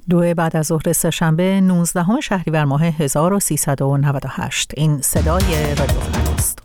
2 بعد از ظهر سه‌شنبه 19 شهریور ماه 1398. این صدای رادیو فرداست.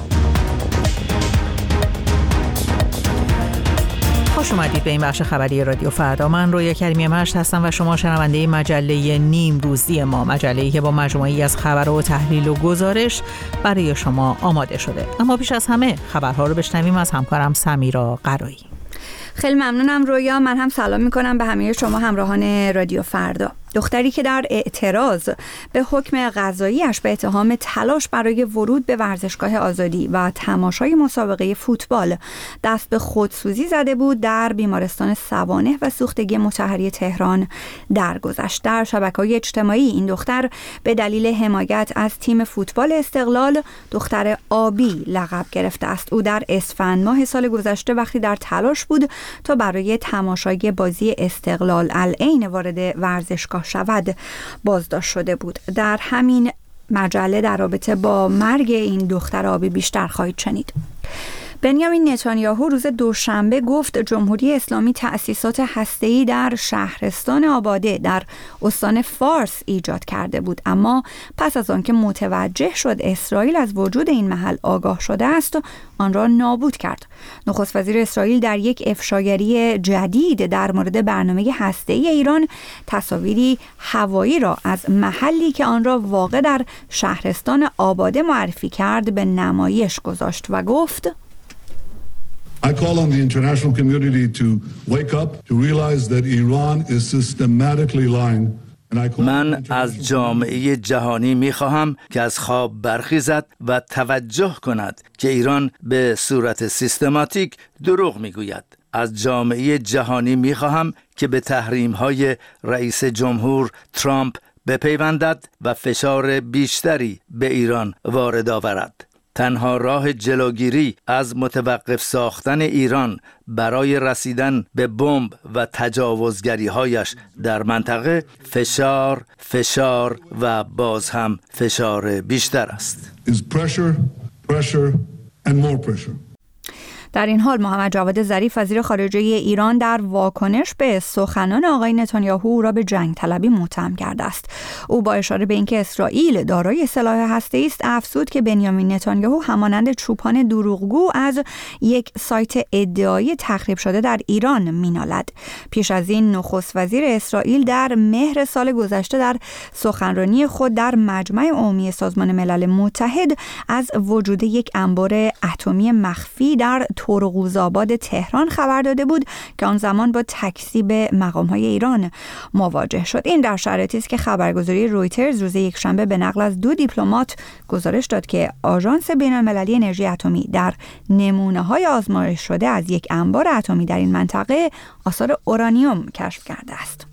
خوش اومدید به این بخش خبری رادیو فردا. من رویا کریمی مشت هستم و شما شنونده مجله نیم روزی ما، مجله‌ای که با مجموعه‌ای از خبر و تحلیل و گزارش برای شما آماده شده. اما پیش از همه خبرها رو بشنویم از همکارم سمیرا قرایی. خیلی ممنونم رویا. من هم سلام میکنم به همه شما همراهان رادیو فردا. دختری که در اعتراض به حکم قضاییش به اتهام تلاش برای ورود به ورزشگاه آزادی و تماشای مسابقه فوتبال دست به خودسوزی زده بود، در بیمارستان سوانح و سوختگی مطهری تهران درگذشت. در شبکه‌های اجتماعی این دختر به دلیل حمایت از تیم فوتبال استقلال دختر آبی لقب گرفته است. او در اسفند ماه سال گذشته وقتی در تلاش بود تا برای تماشای بازی استقلال العین وارد ورزشگاه شود بازداشت شده بود. در همین مجله در رابطه با مرگ این دختر آبی بیشتر خواهید شنید. بنیامین نتانیاهو روز دوشنبه گفت جمهوری اسلامی تأسیسات هسته‌ای در شهرستان آباده در استان فارس ایجاد کرده بود، اما پس از آنکه متوجه شد اسرائیل از وجود این محل آگاه شده است آن را نابود کرد. نخست وزیر اسرائیل در یک افشاگری جدید در مورد برنامه هسته‌ای ایران تصاویری هوایی را از محلی که آن را واقع در شهرستان آباده معرفی کرد به نمایش گذاشت و گفت I call on the international community to wake up, to realize that Iran is systematically lying. من از جامعه جهانی می‌خواهم که از خواب برخیزد و توجه کند که ایران به صورت سیستماتیک دروغ میگوید. از جامعه جهانی می‌خواهم که به تحریم‌های رئیس جمهور ترامپ بپیوندد و فشار بیشتری به ایران وارد آورد. تنها راه جلوگیری از متوقف ساختن ایران برای رسیدن به بمب و تجاوزگری‌هایش در منطقه فشار و باز هم فشار بیشتر است. Pressure and more pressure. در این حال محمد جواد ظریف وزیر خارجه ایران در واکنش به سخنان آقای نتانیاهو او را به جنگ طلبی متهم کرده است. او با اشاره به اینکه اسرائیل دارای سلاح هسته‌ای است افزود که بنیامین نتانیاهو همانند چوپان دروغگو از یک سایت ادعایی تخریب شده در ایران مینالد. پیش از این نخست وزیر اسرائیل در مهر سال گذشته در سخنرانی خود در مجمع عمومی سازمان ملل متحد از وجود یک انبار اتمی مخفی در تورقوزآباد تهران خبر داده بود که آن زمان با تکذیب مقام‌های ایران مواجه شد. این در شرایطی است که خبرگزاری رویترز روز یکشنبه به نقل از 2 دیپلمات گزارش داد که آژانس بین‌المللی انرژی اتمی در نمونه‌های آزمایش شده از یک انبار اتمی در این منطقه آثار اورانیوم کشف کرده است.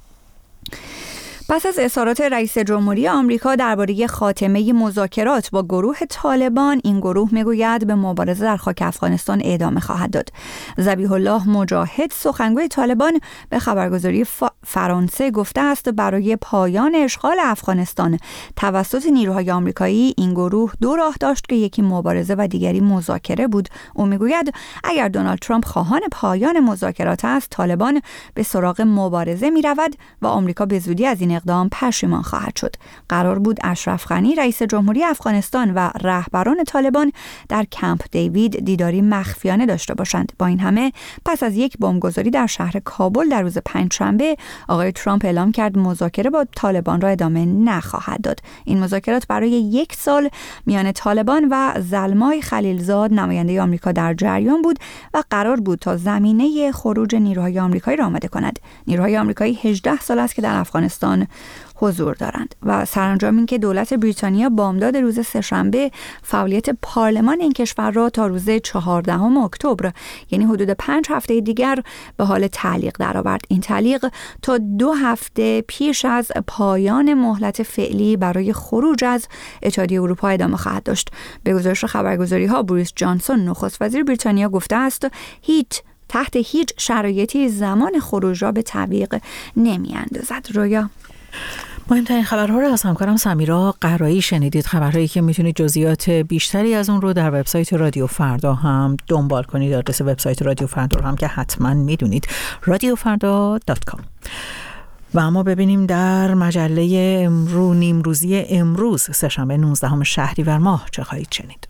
پس از اظهارات رئیس جمهوری آمریکا درباره خاتمه مذاکرات با گروه طالبان، این گروه میگوید به مبارزه در خاک افغانستان ادامه خواهد داد. ذبیح الله مجاهد سخنگوی طالبان به خبرگزاری فرانسه گفته است برای پایان اشغال افغانستان توسط نیروهای آمریکایی این گروه 2 راه داشت که یکی مبارزه و دیگری مذاکره بود. او میگوید اگر دونالد ترامپ خواهان پایان مذاکرات است، طالبان به سراغ مبارزه میرود و آمریکا به زودی از این اقدام پشیمان خواهد شد. قرار بود اشرف غنی رئیس جمهوری افغانستان و رهبران طالبان در کمپ دیوید دیداری مخفیانه داشته باشند. با این همه پس از یک بمبگذاری در شهر کابل در روز پنجشنبه آقای ترامپ اعلام کرد مذاکره با طالبان را ادامه نخواهد داد. این مذاکرات برای 1 سال میان طالبان و زلمای خلیلزاد نماینده آمریکا در جریان بود و قرار بود تا زمینه خروج نیروهای آمریکایی را آماده کند. نیروهای آمریکایی 18 سال است که در افغانستان حضور دارند و سرانجام این که دولت بریتانیا بامداد روز سه‌شنبه فعالیت پارلمان این کشور را تا روز 14 اکتبر یعنی حدود 5 هفته دیگر به حال تعلیق درآورد. این تعلیق تا 2 هفته پیش از پایان مهلت فعلی برای خروج از اتحادیه اروپا ادامه خواهد داشت. به گزارش خبرگزاری‌ها بوریس جانسون نخست وزیر بریتانیا گفته است تحت هیچ شرایطی زمان خروج را به تعویق نمی‌اندازد. رویا مهمترین خبرها رو از همکارم سمیرا قرایی شنیدید. خبرهایی که میتونید جزئیات بیشتری از اون رو در وبسایت رادیو فردا هم دنبال کنید. آدرس وبسایت رادیو فردا رو هم که حتما میدونید، radiofrda.com. و اما ببینیم در مجله نیمروزی امروز سه‌شنبه 19 شهریور ماه چه خواهید شنید.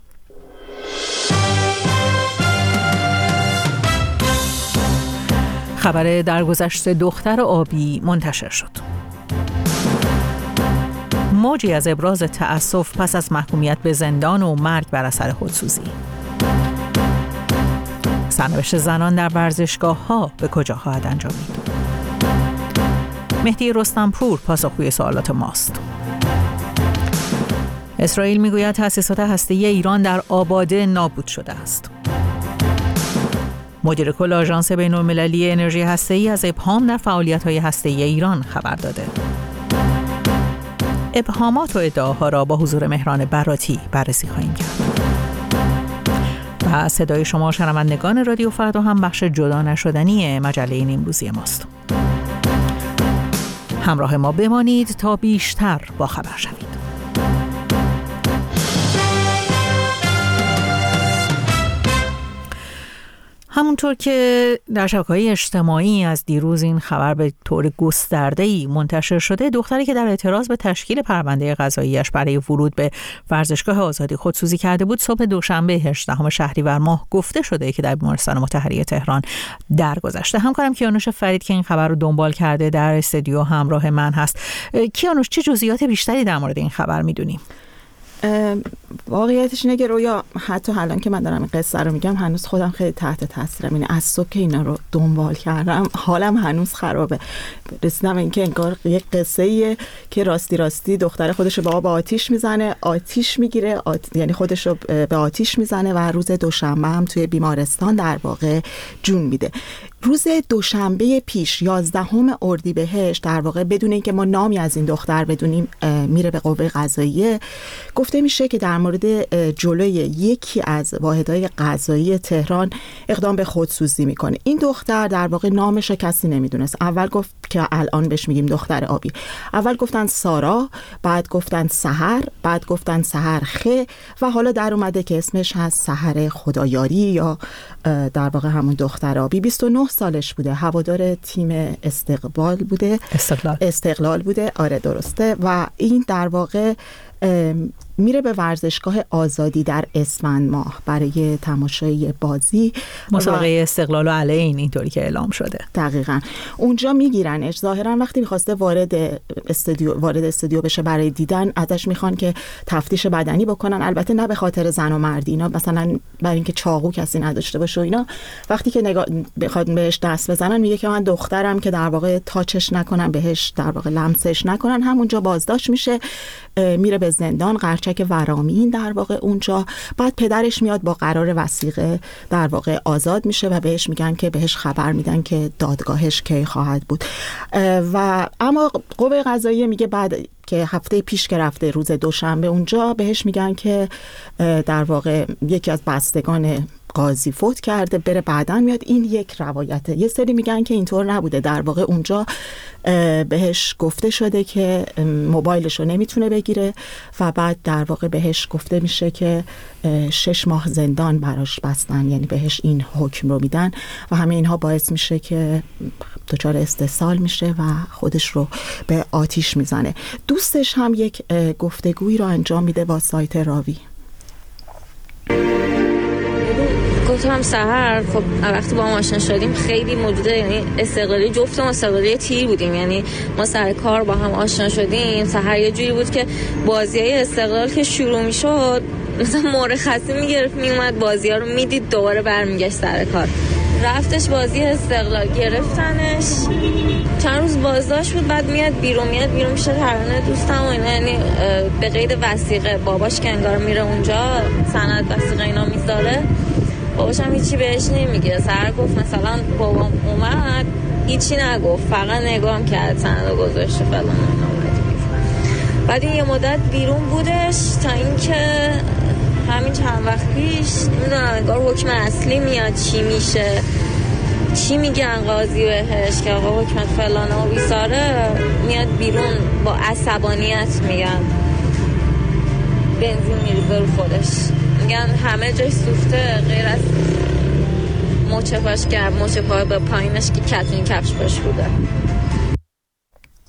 خبر درگذشت دختر آبی منتشر شد. موجی از ابراز تأسف پس از محکومیت به زندان و مرگ بر اثر خودسوزی. سرنوشت زنان در ورزشگاه‌ها به کجا خواهد انجامید؟ مهدی رستمپور پاسخگوی سوالات ماست. اسرائیل میگوید تأسیسات هسته‌ای ایران در آباده نابود شده است. مدیر کل آژانس بین‌المللی انرژی هسته‌ای از ابهام در فعالیت‌های هسته‌ای ایران خبر داده. ابهامات و ادعاها را با حضور مهران براتی بررسی خواهیم کرد. و صدای شما شنوندگان رادیو فردا هم بخش جدا نشدنی مجله نیمروزی ماست. همراه ما بمانید تا بیشتر با خبر شوید. همونطور که در شبکه‌های اجتماعی از دیروز این خبر به طور گسترده‌ای منتشر شده، دختری که در اعتراض به تشکیل پرونده قضاییش برای ورود به ورزشگاه آزادی خودسوزی کرده بود، صبح دوشنبه 18 شهریور ماه گفته شده که در بیمارستان مطهری تهران درگذشته. همکارم کیانوش فرید که این خبر رو دنبال کرده در استودیو همراه من هست. کیانوش، چه جزئیات بیشتری در مورد این خبر می‌دونی؟ واقعیتش اینه که رویا، حتی الان که من دارم این قصه رو میگم هنوز خودم خیلی تحت تاثیرم. اینه از صبح که اینا رو دنبال کردم حالم هنوز خرابه. رسیدم اینکه انگار یک قصه‌ایه که راستی دختر خودش رو به آب آتیش میزنه، آتیش میگیره، یعنی خودش رو به آتیش میزنه و روز دوشنبه هم توی بیمارستان در واقع جون میده. روز دوشنبه پیش 11 اردیبهشت در واقع بدون اینکه ما نامی از این دختر بدونیم میره به قوه قضاییه. گفته میشه که در مورد جلوی یکی از واحدهای قضایی تهران اقدام به خودسوزی میکنه. این دختر در واقع نامش کسی نمیدونست. اول گفت که الان بهش میگیم دختر آبی. اول گفتن سارا، بعد گفتن سحر، بعد گفتن سحر خه و حالا در اومده که اسمش هست سحر خدایاری یا در واقع همون دختر آبی. 29 سالش بوده، هوادار تیم استقلال بوده. آره درسته. و این در واقع میره به ورزشگاه آزادی در اسفند ماه برای تماشای بازی مسابقه استقلال و علین، اینطوری که اعلام شده. دقیقاً اونجا میگیرنش. ظاهرا وقتی میخواسته وارد استودیو بشه برای دیدن، ازش میخوان که تفتیش بدنی بکنن. البته نه به خاطر زن و مردی، اینا مثلا برای اینکه چاقو کسی نداشته باشه و اینا. وقتی که بخواد بهش دست بزنن میگه که من دخترم، که در واقع تاچش نکنن، بهش در واقع لمسش نکنن. همونجا بازداشت میشه، میره به زندان قرچک ورامین در واقع اونجا. بعد پدرش میاد با قرار وثیقه در واقع آزاد میشه و بهش میگن که بهش خبر میدن که دادگاهش کی خواهد بود. و اما قوه قضاییه میگه بعد که هفته پیش که رفته روز دوشنبه اونجا، بهش میگن که در واقع یکی از بستگان قاضی فوت کرده، بره بعداً میاد. این یک روایته. یه سری میگن که اینطور نبوده. در واقع اونجا بهش گفته شده که موبایلش رو نمیتونه بگیره و بعد در واقع بهش گفته میشه که 6 ماه زندان براش بستن، یعنی بهش این حکم رو میدن و همه اینها باعث میشه که دچار استحصال میشه و خودش رو به آتیش میزنه. دوستش هم یک گفتگویی رو انجام میده با سایت راوی. گفتم سحر، خب وقتی با ما آشنا شدیم خیلی موجوده، یعنی استقلالی، جفتمون استقلالی تیر بودیم، یعنی ما سر کار با هم آشنا شدیم. سحر یه جوری بود که بازیای استقلال که شروع میشد مثلا مرخصی میگرفت میومد بازی‌ها رو میدید دوباره برمیگشت سر کار. رفتش بازی استقلال گرفتنش، چند روز بازداشت بود، بعد میاد بیرون پیش ترانه دوستم و اینا، یعنی به قید وثیقه. باباش که انگار میره اونجا سند وثیقه اینا میذاره، باباش هم هیچی بهش نمیگه. سر گفت مثلا بابام اومد هیچی نگفت، فقط نگام کرد، سند گذاشته فلان اینا. بعد این یه مدت بیرون بودش تا اینکه همین چند وقت پیش نمیدونم انگار حکم اصلی میاد، چی میشه، چی میگن قاضی بهش که آقا حکمت فلانه و بیساره، میاد بیرون با عصبانیت میگن بنزین میریزه رو خودش، میگن همه جاش سوخته غیر از مچ پاش که مچ پای به پایینش که کتونی کفش پاش بوده.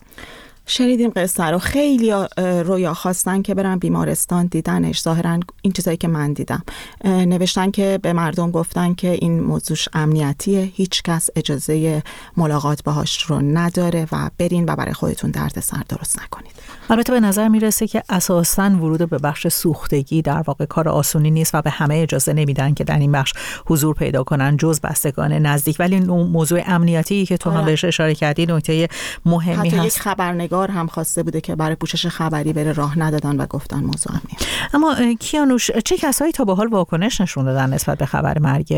شنیدیم قصه رو. خیلی رویا خواستن که برن بیمارستان، دیدنش. ظاهرا این چیزایی که من دیدم نوشتن که به مردم گفتن که این موضوعش امنیتیه، هیچ کس اجازه ملاقات باهاش رو نداره و برین و برای خودتون دردسر درست نکنید. البته به نظر میرسه که اساساً ورود به بخش سوختگی در واقع کار آسونی نیست و به همه اجازه نمیدن که در این بخش حضور پیدا کنن جز بستگان نزدیک، ولی موضوع امنیتی که تو هم بهش اشاره کردی نکته مهمی هست. حتی یک خبرنگار هم خواسته بوده که برای پوشش خبری بره، راه ندادن و گفتن موضوع امنیتی. اما کیانوش، چه کسایی تا به حال واکنش نشون دادن نسبت به خبر مرگ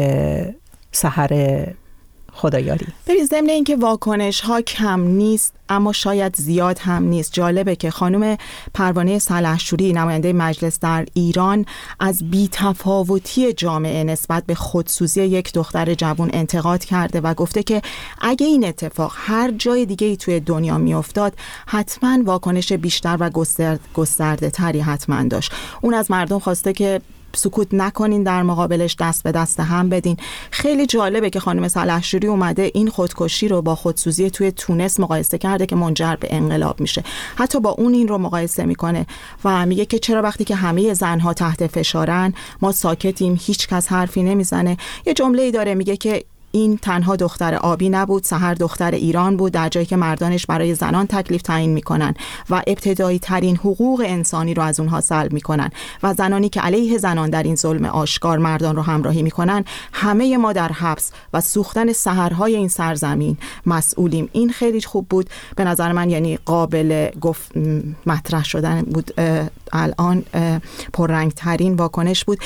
سحر خدایاری؟ ببین، ضمن این که واکنش ها کم نیست اما شاید زیاد هم نیست. جالبه که خانم پروانه سلحشوری، نماینده مجلس در ایران، از بی‌تفاوتی جامعه نسبت به خودسوزی یک دختر جوان انتقاد کرده و گفته که اگه این اتفاق هر جای دیگه ای توی دنیا میافتاد حتما واکنش بیشتر و گسترده تری حتما داشت. اون از مردم خواسته که سکوت نکنین، در مقابلش دست به دست هم بدین. خیلی جالبه که خانم سلحشوری اومده این خودکشی رو با خودسوزی توی تونس مقایسه کرده که منجر به انقلاب میشه. حتی با اون این رو مقایسه میکنه و میگه که چرا وقتی که همه زنها تحت فشارن ما ساکتیم، هیچ کس حرفی نمیزنه. یه جمله‌ای داره میگه که این تنها دختر آبی نبود، سحر دختر ایران بود، در جایی که مردانش برای زنان تکلیف تعیین میکنن و ابتدایی ترین حقوق انسانی رو از اونها سلب میکنن و زنانی که علیه زنان در این ظلم آشکار مردان رو همراهی میکنن، همه ما در حبس و سوختن سحرهای این سرزمین مسئولیم. این خیلی خوب بود به نظر من، یعنی قابل گفت مطرح شدن بود. الان پررنگ ترین واکنش بود.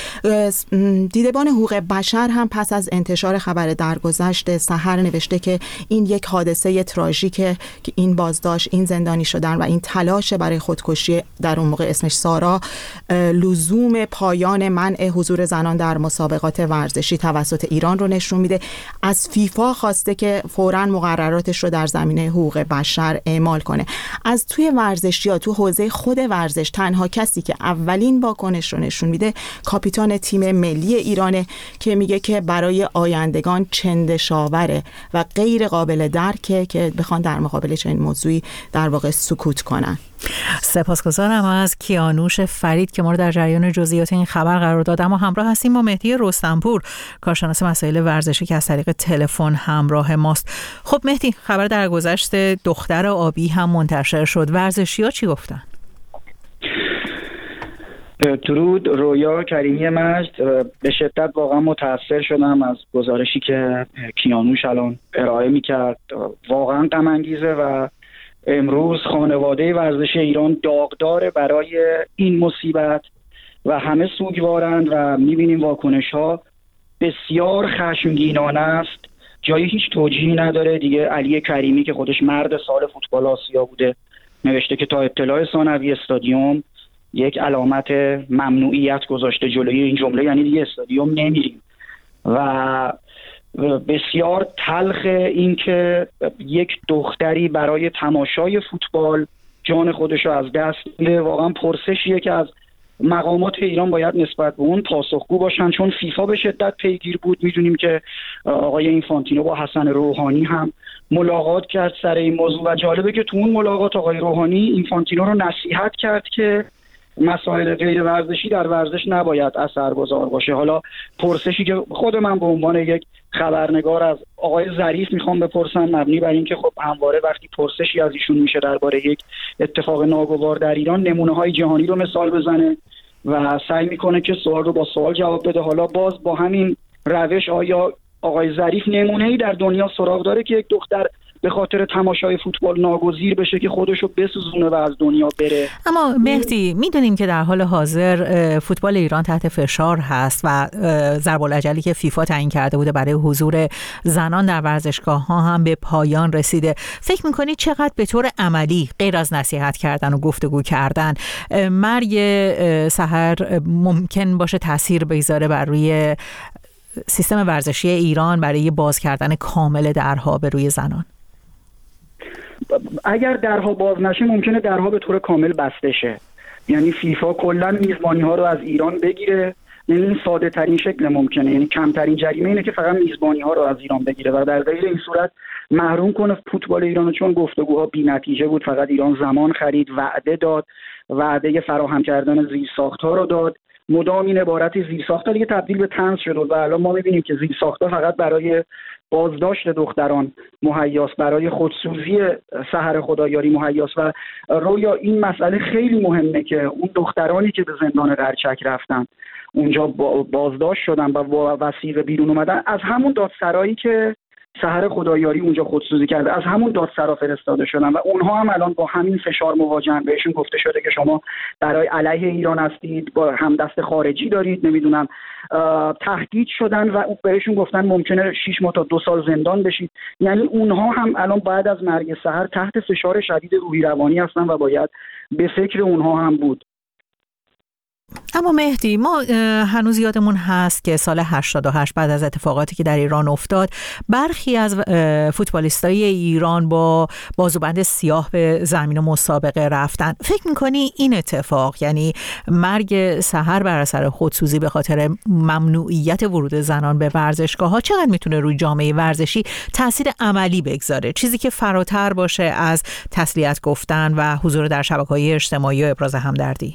دیدبان حقوق بشر هم پس از انتشار خبر درگذشت سحر نوشته که این یک حادثه تراژیکه که این بازداشت، این زندانی شدن و این تلاش برای خودکشی، در اون موقع اسمش سارا، لزوم پایان منع حضور زنان در مسابقات ورزشی توسط ایران رو نشون میده. از فیفا خواسته که فوراً مقرراتش رو در زمینه حقوق بشر اعمال کنه. از توی ورزشیات، تو حوزه خود ورزش، تنها کسی که اولین واکنش رو نشون میده کاپیتان تیم ملی ایرانه که میگه که برای آیندگان چندشاوره و غیر قابل درکه که بخوان در مقابل چنین موضوعی در واقع سکوت کنن. سپاسگزارم از کیانوش فرید که ما رو در جریان جزئیات این خبر قرار داد. اما همراه هستیم با مهدی رستمپور، کارشناس مسائل ورزشی که از طریق تلفن همراه ماست. خب مهدی، خبر درگذشت دختر آبی هم منتشر شد. ورزشی‌ها چی گفتن؟ درود رویا کریمی مجد. به شدت واقعا متاثر شدم از گزارشی که کیانوش الان ارائه میکرد. واقعا غم انگیزه و امروز خانواده ورزش ایران داغدار برای این مصیبت و همه سوگوارند و میبینیم واکنش ها بسیار خشمگینانه است، جایی هیچ توجیهی نداره دیگه. علی کریمی که خودش مرد سال فوتبال آسیا بوده نوشته که تا اطلاع ثانوی استادیوم یک علامت ممنوعیت گذاشته جلوی این جمله، یعنی دیگه استادیوم نمیریم. و بسیار تلخ این که یک دختری برای تماشای فوتبال جان خودش رو از دست میده. واقعا پرسشیه که از مقامات ایران باید نسبت به اون پاسخگو باشن، چون فیفا به شدت پیگیر بود. میدونیم که آقای اینفانتینو با حسن روحانی هم ملاقات کرد سر این موضوع و جالبه که تو اون ملاقات آقای روحانی اینفانتینو رو نصیحت کرد که مسائل غیر ورزشی در ورزش نباید اثرگذار باشه. حالا پرسشی که خود من به عنوان یک خبرنگار از آقای ظریف میخوام بپرسم، مبنی بر اینکه خب همواره وقتی پرسشی از ایشون میشه درباره یک اتفاق ناگوار در ایران، نمونه‌های جهانی رو مثال بزنه و سعی میکنه که سوال رو با سوال جواب بده. حالا باز با همین روش آیا آقای ظریف نمونه‌ای در دنیا سراغ داره که یک دختر به خاطر تماشای فوتبال ناگزیر بشه که خودشو بسوزونه و از دنیا بره؟ اما مهدی، میدونیم که در حال حاضر فوتبال ایران تحت فشار هست و ضرب الاجلی که فیفا تعیین کرده بوده برای حضور زنان در ورزشگاه‌ها هم به پایان رسیده. فکر می‌کنی چقدر به طور عملی غیر از نصیحت کردن و گفتگو کردن مرگ سحر ممکن باشه تاثیر بگذاره بر روی سیستم ورزشی ایران برای باز کردن کامل درها به روی زنان؟ اگر درها باز نشه ممکنه درها به طور کامل بسته شه، یعنی فیفا کلا میزبانی ها رو از ایران بگیره یعنی این ساده ترین شکل ممکنه، یعنی کمترین جریمه اینه که فقط میزبانی ها رو از ایران بگیره و در غیر این صورت محروم کنه فوتبال ایرانو، چون گفتگوها بی‌نتیجه بود. فقط ایران زمان خرید، وعده داد، وعده فراهم کردن زیرساخت‌ها رو داد، مدام این عبارت زیرساخت‌ها دیگه تبدیل به طنز شد و الان ما می‌بینیم که زیرساخت‌ها فقط برای بازداشت دختران مهیاس، برای خودسوزی سحر خدایاری مهیاس. و رویا این مسئله خیلی مهمه که اون دخترانی که به زندان قرچک رفتن، اونجا بازداشت شدن و با وثیقه بیرون اومدن، از همون دادسرایی که سحر خدایاری اونجا خودسوزی کرده، از همون دادسرا فرستاده شدن و اونها هم الان با همین فشار مواجهن. بهشون گفته شده که شما برای علیه ایران هستید، با همدست خارجی دارید، نمیدونم تهدید شدن و بهشون گفتن ممکنه 6 ماه تا 2 سال زندان بشید. یعنی اونها هم الان بعد از مرگ سحر تحت فشار شدید روحی روانی هستن و باید به فکر اونها هم بود. اما مهدی، ما هنوز یادمون هست که سال 88 بعد از اتفاقاتی که در ایران افتاد، برخی از فوتبالیستای ایران با بازوبند سیاه به زمین مسابقه رفتن. فکر می‌کنی این اتفاق، یعنی مرگ سحر بر اثر خودسوزی به خاطر ممنوعیت ورود زنان به ورزشگاه‌ها، چقدر میتونه روی جامعه ورزشی تاثیر عملی بگذاره، چیزی که فراتر باشه از تسلیت گفتن و حضور در شبکه‌های اجتماعی و ابراز همدردی؟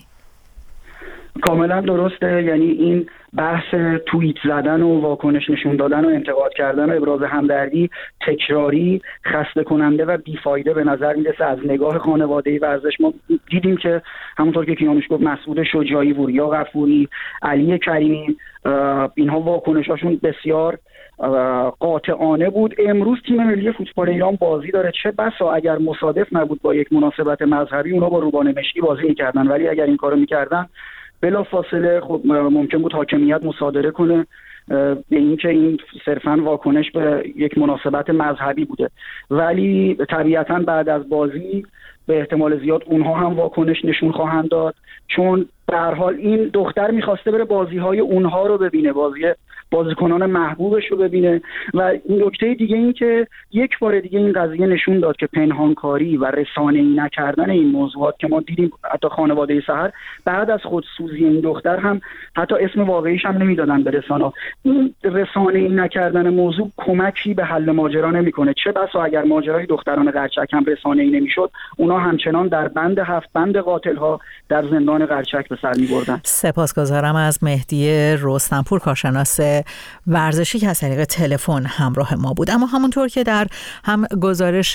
کاملا درسته. یعنی این بحث توییت زدن و واکنش نشون دادن و انتقاد کردن و ابراز همدردی تکراری، خسته کننده و بیفایده به نظر میرسه. از نگاه خانواده ورزش ما دیدیم که همونطور که کیانوش گفت، مسعود شجاعی، وریا غفوری، علی کریمی، اینها واکنشاشون بسیار قاطعانه بود. امروز تیم ملی فوتبال ایران بازی داره، چه بسا اگر مصادف نبود با یک مناسبت مذهبی اونا با روبان مشکی بازی میکردن، ولی اگر این کارو میکردن بلا فاصله خب ممکن بود حاکمیت مصادره کنه به این که این صرفاً واکنش به یک مناسبت مذهبی بوده. ولی طبیعتاً بعد از بازی به احتمال زیاد اونها هم واکنش نشون خواهند داد، چون به هر حال این دختر میخواسته بره بازی‌های اونها رو ببینه، بازیکنان محبوبش رو ببینه. و این نکته دیگه این که یک بار دیگه این قضیه نشون داد که پنهانکاری و رسانه‌ای نکردن این موضوعات که ما دیدیم، حتی خانواده سحر بعد از خودسوزی این دختر هم حتی اسم واقعیش هم نمیدادن به رسانه. این رسانه‌ای نکردن موضوع کمکی به حل ماجرا نمیکنه. چه بسا اگر ماجرای دختران قرچک هم رسانه‌ای نمیشد، اونا همچنان در بند 7 بند قاتل‌ها در زندان قرچک به سر می‌بردن. سپاسگزارم از مهدی رستمپور، کارشناس ورزشی که از طریق تلفن همراه ما بود. اما همونطور که در هم گزارش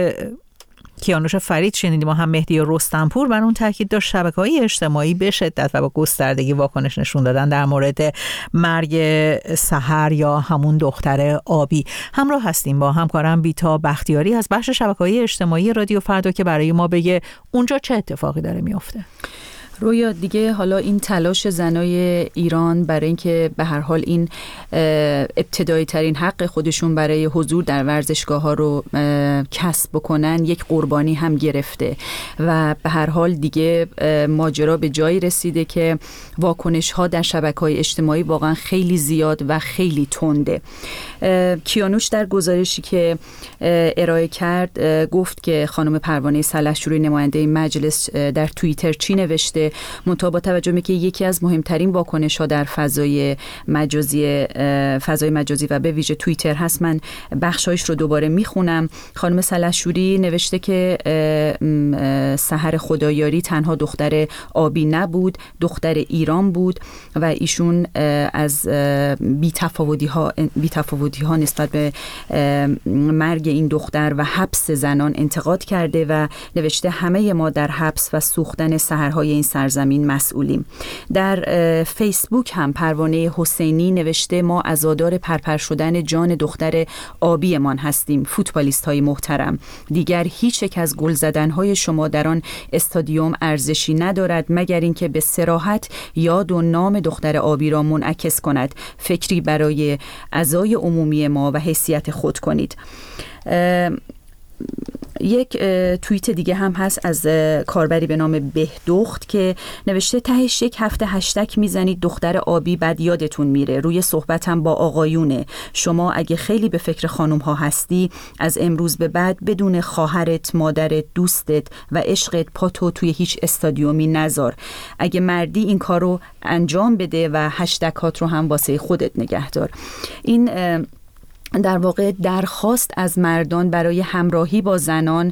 کیانوش فرید شنیدیم و هم مهدی رستمپور بر اون تاکید داشت، شبکه‌های اجتماعی به شدت و با گستردگی واکنش نشون دادن در مورد مرگ سحر یا همون دختر آبی. همراه هستیم با همکارم بیتا بختیاری از بخش شبکه‌های اجتماعی رادیو فردا که برای ما بگه اونجا چه اتفاقی داره میفته. رویا، دیگه حالا این تلاش زنای ایران برای اینکه به هر حال این ابتدایی ترین حق خودشون برای حضور در ورزشگاه ها رو کسب بکنن یک قربانی هم گرفته و به هر حال دیگه ماجرا به جایی رسیده که واکنش ها در شبکه‌های اجتماعی واقعا خیلی زیاد و خیلی تنده. کیانوش در گزارشی که ارائه کرد گفت که خانم پروانه سلحشوری نماینده مجلس در توییتر چی نوشته، منتها با توجه به که یکی از مهمترین واکنش ها در فضای مجازی و به ویژه توییتر هست، من بخشایش رو دوباره میخونم. خانم سلحشوری نوشته که سحر خدایاری تنها دختر آبی نبود، دختر ایران بود و ایشون از بی‌تفاوتی ها نسبت به مرگ این دختر و حبس زنان انتقاد کرده و نوشته همه ما در حبس و سوختن سحرهای این سرزمین مسئولیم. در فیسبوک هم پروانه حسینی نوشته ما عزادار پرپر شدن جان دختر آبیمان هستیم. فوتبالیست های محترم، دیگر هیچ یک از گل زدن های شما در آن استادیوم ارزشی ندارد مگر اینکه به صراحت یاد و نام دختر آبی را منعکس کند. فکری برای اعضای عمومی ما و حیثیت خود کنید. یک توییت دیگه هم هست از کاربری به نام بهدخت که نوشته تهش یک هفته هشتگ میزنید دختر آبی بعد یادتون میره، روی صحبتم با آقایونه، شما اگه خیلی به فکر خانوم ها هستی از امروز به بعد بدون خواهرت، مادرت، دوستت و عشقت پاتو توی هیچ استادیومی نذار، اگه مردی این کارو انجام بده و هشتگات رو هم واسه خودت نگه دار. این در واقع درخواست از مردان برای همراهی با زنان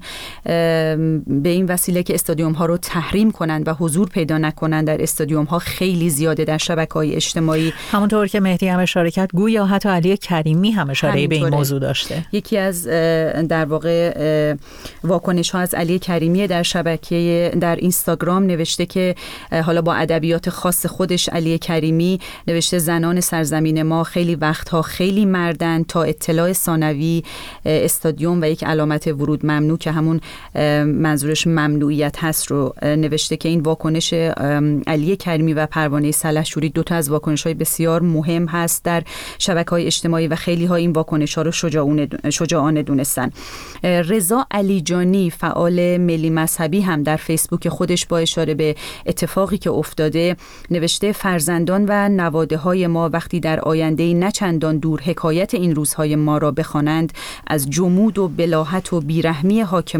به این وسیله که استادیوم ها رو تحریم کنند و حضور پیدا نکنند در استادیوم ها خیلی زیاده در شبکه‌های اجتماعی. همونطور که مهدی هم اشاره کرد، گویا حتی علی کریمی هم اشاره به این موضوع داشته. یکی از در واقع واکنش ها از علی کریمی در شبکه در اینستاگرام نوشته که حالا با ادبیات خاص خودش علی کریمی نوشته زنان سرزمین ما خیلی وقتها خیلی مردن، تا اطلاع ثانوی استادیوم و یک علامت ورود ممنوع که همون منظورش ممنوعیت هست رو نوشته که این واکنش علی کریمی و پروانه سلحشوری دو تا از واکنش‌های بسیار مهم هست در شبکه‌های اجتماعی و خیلی ها این واکنش‌ها رو شجاعانه دونستن. رضا علیجانی فعال ملی مذهبی هم در فیسبوک خودش با اشاره به اتفاقی که افتاده نوشته فرزندان و نواده‌های ما وقتی در آینده نه چندان دور حکایت این روزهای ما را بخوانند از جمود و بلاهت و بیرحمی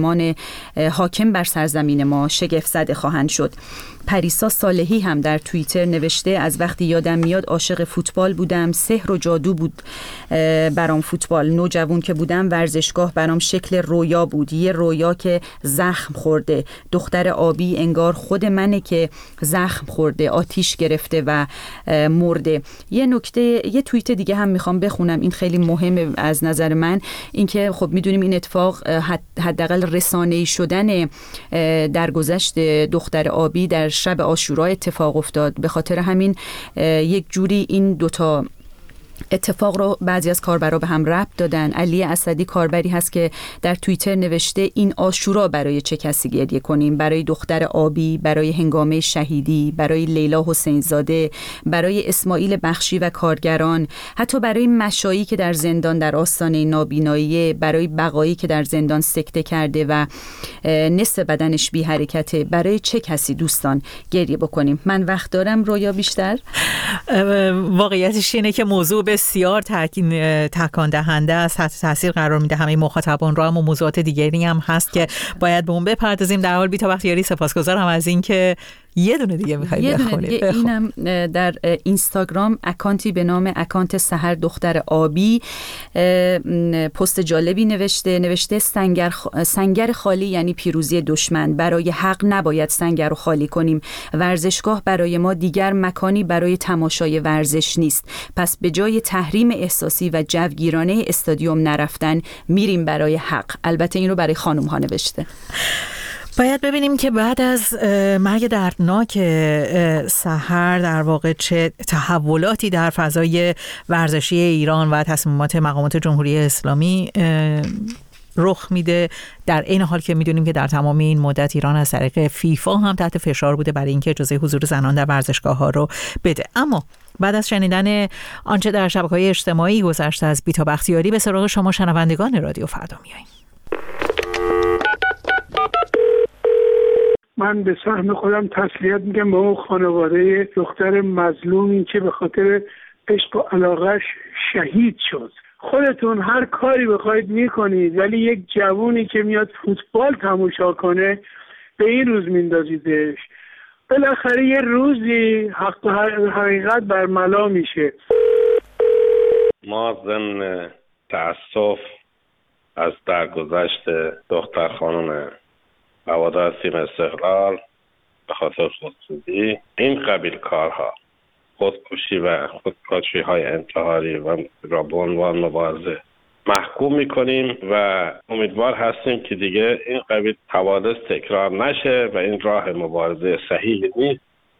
حاکم بر سرزمین ما شگفت زده خواهند شد. پریسا صالحی هم در توییتر نوشته از وقتی یادم میاد عاشق فوتبال بودم، سحر و جادو بود برام فوتبال، نوجوان که بودم ورزشگاه برام شکل رویا بود، یه رویا که زخم خورده، دختر آبی انگار خود منه که زخم خورده، آتیش گرفته و مرده. یه توییت دیگه هم میخوام بخونم، این خیلی مهمه از نظر من، اینکه خب میدونیم این اتفاق حداقل رسانه‌ای شدن درگذشت دختر آبی در شب عاشورا اتفاق افتاد. به خاطر همین یک جوری این دوتا اتفاق رو بعضی از کاربرا به هم ربط دادن. علی اسدی کاربری هست که در توییتر نوشته این عاشورا برای چه کسی گریه کنیم؟ برای دختر آبی، برای هنگامه شهیدی، برای لیلا حسین زاده، برای اسماعیل بخشی و کارگران، حتی برای مشایی که در زندان در آستانه نابینایی، برای بقایی که در زندان سکته کرده و نصف بدنش بی حرکته. برای چه کسی دوستان گریه بکنیم؟ من وقت دارم رویا بیشتر؟ واقعیتش اینه که موضوع بسیار تکان دهنده است، تحت تاثیر قرار میده همه مخاطبان رو، اما موضوعات دیگری هم هست که باید به اون بپردازیم. در حال بی‌تا بختیاری سپاسگزارم از اینکه یه دونه دیگه می‌خواید بخونید. اینم در اینستاگرام اکانتی به نام اکانت سحر دختر آبی پست جالبی نوشته سنگر خالی یعنی پیروزی دشمن، برای حق نباید سنگر رو خالی کنیم، ورزشگاه برای ما دیگر مکانی برای تماشای ورزش نیست، پس به جای تحریم احساسی و جوگیرانه استادیوم نرفتن میریم برای حق. البته این رو برای خانم ها نوشته. باید ببینیم که بعد از مرگ دردناک سحر در واقع چه تحولاتی در فضای ورزشی ایران و تصمیمات مقامات جمهوری اسلامی رخ میده، در این حال که میدونیم که در تمام این مدت ایران از طریق فیفا هم تحت فشار بوده برای اینکه اجازه حضور زنان در ورزشگاه ها رو بده. اما بعد از شنیدن آنچه در شبکه‌های اجتماعی گذشته از بی‌تا بختیاری، به سراغ شما شنوندگان رادیو فردا میاییم. من به سهم خودم تسلیت میگم به اون خانواده دختر مظلومی که به خاطر عشق و علاقهش شهید شد. خودتون هر کاری بخواید میکنید، ولی یک جوونی که میاد فوتبال تماشا کنه به این روز میندازیدش. بالاخره یه روزی حق و حقیقت برملا میشه. ما ضمن تأسف از درگذشت دختر خانم هوادار تیم استقلال به خاطر خودسوزی این قبیل کارها، خودکشی و خودکشی های انتحاری و را به عنوان مبارزه محکوم میکنیم و امیدوار هستیم که دیگه این قبیل حوادث تکرار نشه و این راه مبارزه صحیح نیست.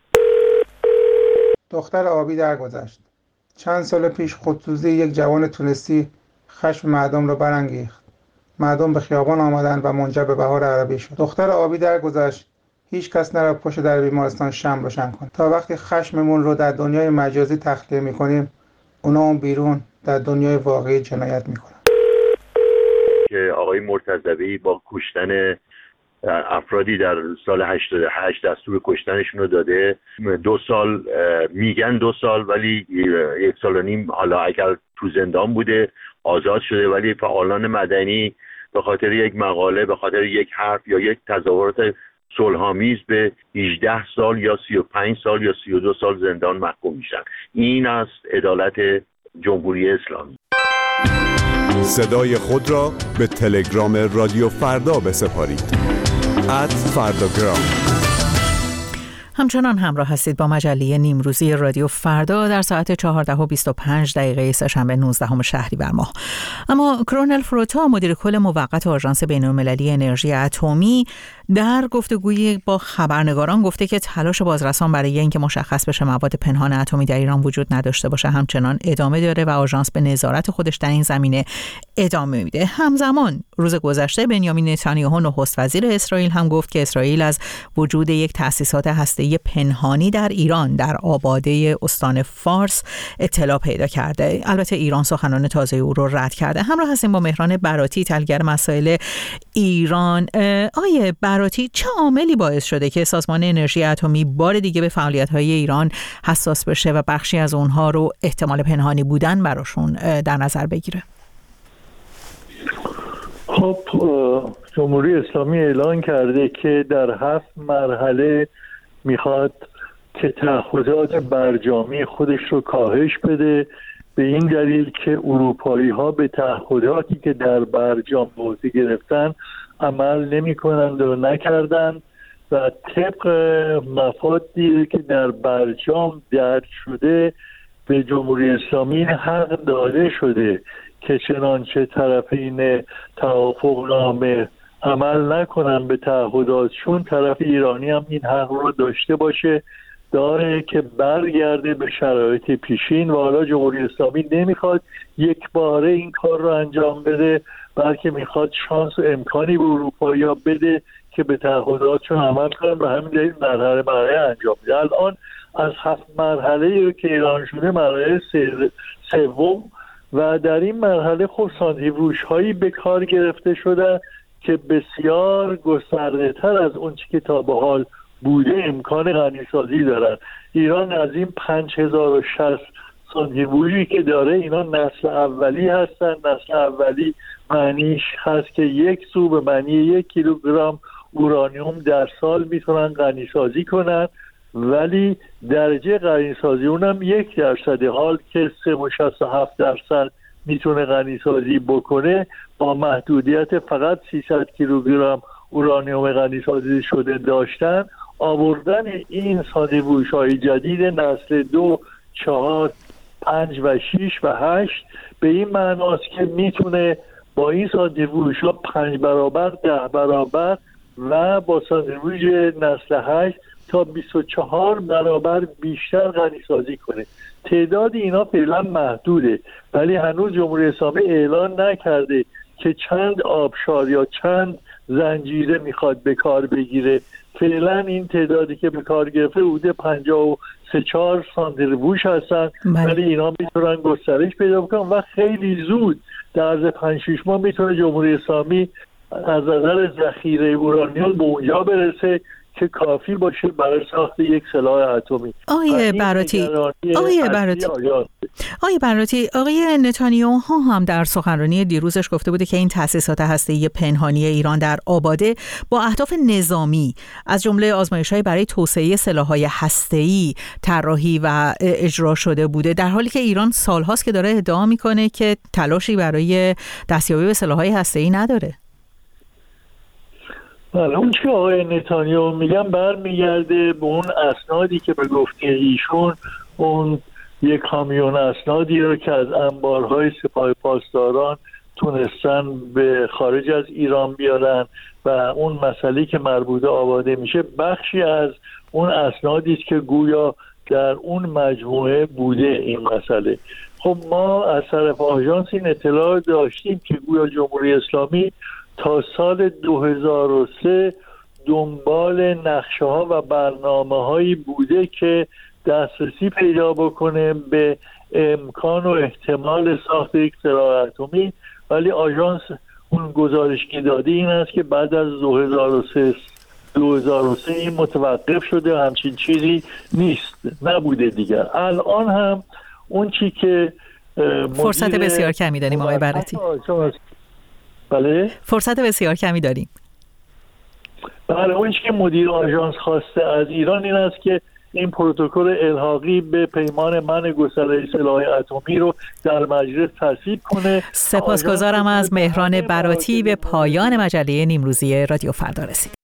دختر آبی درگذشت. چند سال پیش خودسوزی یک جوان تونسی خشم مردم را برانگیخت. مردم به خیابان آمدند و منجر به بهار عربی شد. دختر آبی درگذشت. هیچ کس نرفت پشت در بیمارستان شمع روشن کند. تا وقتی خشممون رو در دنیای مجازی تخلیه میکنیم، اونا اون بیرون در دنیای واقعی جنایت میکنن. که آقای مرتضوی با کشتن افرادی در سال 88 دستور کشتنشون رو داده. 2 سال میگن 2 سال، ولی 1 سال و نیم حالا اگر تو زندان بوده آزاد شده، ولی فعالان مدنی به خاطر یک مقاله، به خاطر یک حرف یا یک تظاهرات صلح‌آمیز به 18 سال یا 35 سال یا 32 سال زندان محکوم میشن. این است عدالت جمهوری اسلامی. صدای خود را به تلگرام رادیو فردا بسپارید. @فردا. همچنان همراه هستید با مجله نیمروزی رادیو فردا در ساعت 14:25 سه‌شنبه 19 شهریور ماه. اما کرونل فروتا، مدیر کل موقت آژانس بین‌المللی انرژی اتمی، در گفتگویی با خبرنگاران گفته که تلاش بازرسان برای اینکه مشخص بشه مواد پنهان اتمی در ایران وجود نداشته باشه همچنان ادامه داره و آژانس به نظارت خودش در این زمینه ادامه میده. همزمان روز گذشته بنیامین نتانیاهو نخست وزیر اسرائیل هم گفت که اسرائیل از وجود یک تأسیسات هسته‌ای پنهانی در ایران در آباده استان فارس اطلاع پیدا کرده. البته ایران سخنان تازه او رو رد کرده. همراه هستیم با مهران براتی، تحلیلگر مسائل ایران. آیه براتی، چه عاملی باعث شده که سازمان انرژی اتمی بار دیگه به فعالیت‌های ایران حساس بشه و بخشی از اونها رو احتمال پنهانی بودن براشون در نظر بگیره؟ خب جمهوری اسلامی اعلان کرده که در 7 مرحله میخواد که تعهدات برجامی خودش رو کاهش بده، به این دلیل که اروپایی ها به تعهداتی که در برجام بازی گرفتن عمل نمی کنند و نکردند و طبق مفادی که در برجام درج شده به جمهوری اسلامی حق داده شده که چنانچه طرفین توافقنامه عمل نکنن به تعهداتشون، طرف ایرانی هم این حق رو داشته باشه داره که برگرده به شرایط پیشین و حالا جمهوری اسلامی نمیخواد یک باره این کار رو انجام بده، بلکه میخواد شانس و امکانی به اروپایی‌ها بده که به تعهداتشون عمل کنن و همین دلیل مرحله انجام بده. الان از 7 مرحله که اعلان شده مرحله سوم و در این مرحله خب سانتریفیوژ هایی به کار گرفته شده که بسیار گسترده تر از اون چی که تا به حال بوده امکان غنیسازی دارن. ایران از این 5060 سانتریفیوژی که داره اینا نسل اولی هستن. نسل اولی معنیش هست که یک سو به معنی 1 کیلوگرم اورانیوم در سال میتونن غنیسازی کنن، ولی درجه غنیسازی اونم 1%، حال که 3.67% میتونه غنیسازی بکنه با محدودیت فقط 300 کیلوگرم اورانیوم غنیسازی شده داشتن. آوردن این سانتریفیوژهای جدید نسل 2، 4، 5 و 6 و 8 به این معناست که میتونه با این سانتریفیوژها 5 برابر 10 برابر و با سانتریفیوژ نسل 8 تا 24 برابر بیشتر غنیسازی کنه. تعداد اینا فعلا محدوده، ولی هنوز جمهوری اسلامی اعلان نکرده که چند آبشار یا چند زنجیره میخواد به کار بگیره. فعلا این تعدادی که به کار گرفته حدود 53 سانتریفیوژ هستن، ولی اینا میتونن گسترش پیدا بکنن و خیلی زود در عرض 5-6 ماه میتونه جمهوری اسلامی از نظر ذخیره اورانیوم به اونجا برسه که کافی باشه برای ساخت یک سلاح اتمی. آقای براتی، آقای نتانیاهو هم در سخنرانی دیروزش گفته بوده که این تأسیسات هسته‌ای پنهانی ایران در آباده با اهداف نظامی از جمله آزمایش‌های برای توسعه سلاح‌های هسته‌ای طراحی و اجرا شده بوده، در حالی که ایران سال‌هاست که داره ادعا می‌کنه که تلاشی برای دستیابی به سلاح‌های هسته‌ای نداره. اون که آقای نتانیاهو میگن برمیگرده به اون اسنادی که به گفته ایشون اون یک کامیون اسنادی رو که از انبارهای سپاه پاسداران تونستن به خارج از ایران بیارن و اون مسئله که مربوط آباده میشه بخشی از اون اسنادی است که گویا در اون مجموعه بوده این مسئله. خب ما از طرف آژانس این اطلاع داشتیم که گویا جمهوری اسلامی تا سال 2003 دنبال نقشه ها و برنامه هایی بوده که دسترسی پیدا بکنه به امکان و احتمال ساخت یک سلاح اتمی، ولی آژانس اون گزارش که داده این است که بعد از 2003 این متوقف شده، همچین چیزی نیست، نبوده دیگر. الان هم اون چی که فرصت بسیار کمی داریم آقای براتی. بله؟ فرصت بسیار کمی داریم. بله، اون چی که مدیر آژانس خواسته از ایران این است که این پروتکل الحاقی به پیمان منع گسترش سلاح اتمی رو در مجلس تصویب کنه. سپاسگزارم از مهران براتی. به پایان مجله نیمروزی رادیو فردا رسید.